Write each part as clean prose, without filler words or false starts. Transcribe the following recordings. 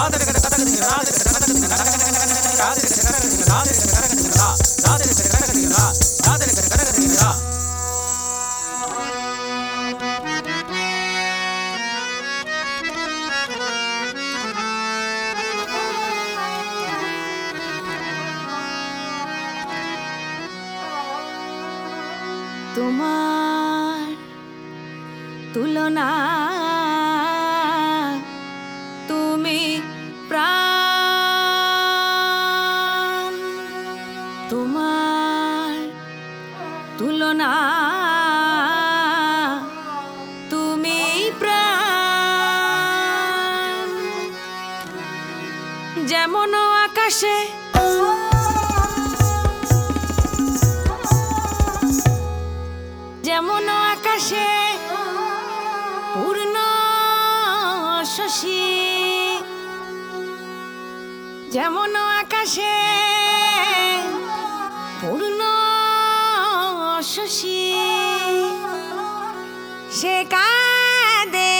তোমার তুলনা তুমি প্রাণ, তোমার তুলনা তুমি প্রাণ। যেমন আকাশে যেমন আকাশে পূর্ণ শশী, যেমন আকাশে পূর্ণ শশী, সে কাঁদে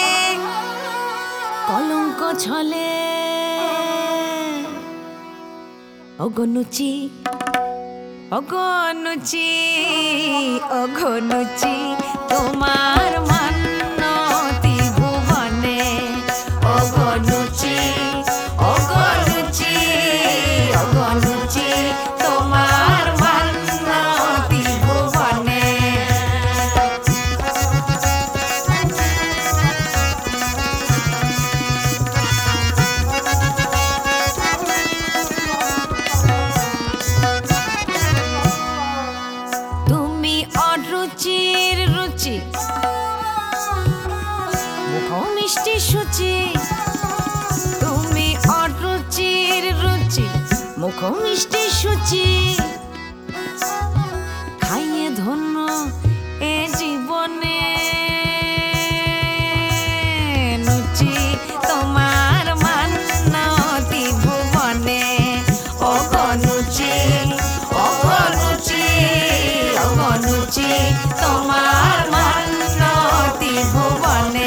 কলঙ্ক ছলে। অগনুচি অগনুচি অগনুচি তোমার মান্যতি ভুবনে। অগনুচি অগনুচি অগনুচি তোমার মান্যতি ভুবনে। অরুচির রুচি মুখ মিষ্টি সুচি, তুমি অরুচির রুচি মুখ মিষ্টি সুচি। খাইয়ে ধন্য এ জীবনে নুচি তোমার মান্যতি ভুবনে। অগনুচি অগনুচি অগনুচি তোমার মান্যতি ভুবনে।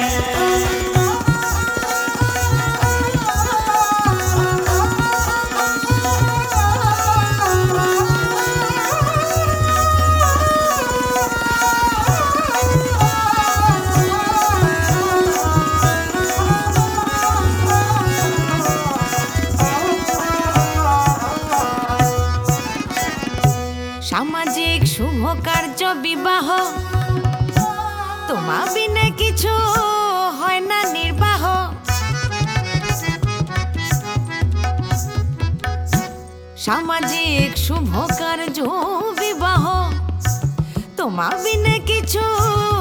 সামাজিক শুভ কার্য বিবাহ তোমা বিনে কিছু হয় না নির্বাহ। সামাজিক শুভ কার্য বিবাহ তোমা বিনে কিছু